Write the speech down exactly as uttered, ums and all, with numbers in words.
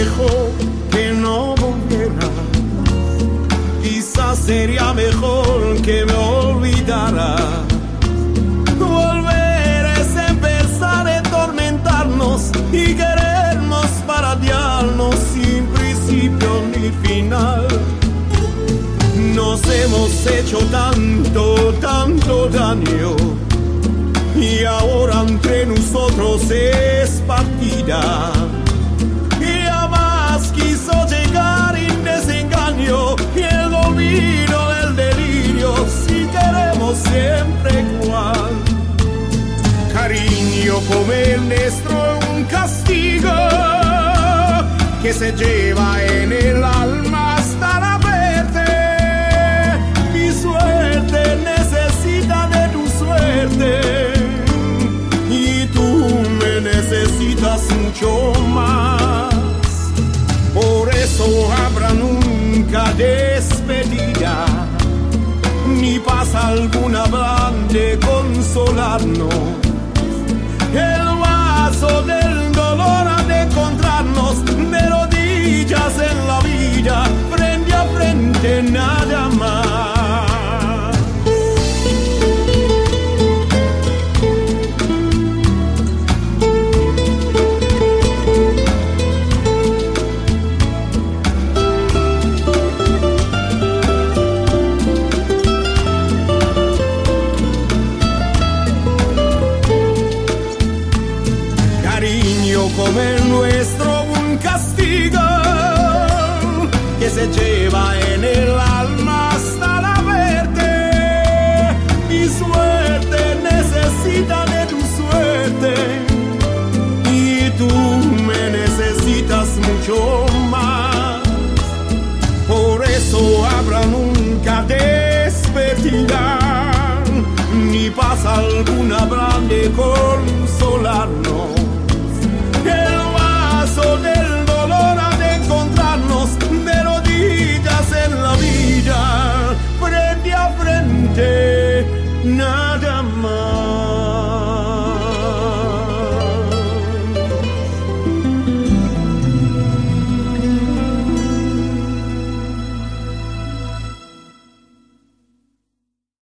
mejor que no volviera. Quizás sería mejor que me olvidara. Volver es empezar a atormentarnos y querernos para odiarnos sin principio ni final. Nos hemos hecho tanto, tanto daño y ahora entre nosotros es partida. Y jamás quiso llegar el desengaño y el olvido del delirio si queremos siempre igual. Cariño como el nuestro, un castigo que se lleva en el alma hasta la muerte. Mi suerte necesita de tu suerte y tú me necesitas mucho más. Por eso habrá nunca despedida, ni paz alguna habrán de consolarnos. El vaso del dolor ha de encontrarnos de rodillas en la vida, frente a frente, nada más. Como el nuestro, un castigo que se lleva en el alma hasta la muerte. Mi suerte necesita de tu suerte y tú me necesitas mucho más. Por eso habrá nunca despedida, ni paz alguna habrá de consolarnos. El vaso del dolor ha de encontrarnos de rodillas en la vida, frente a frente.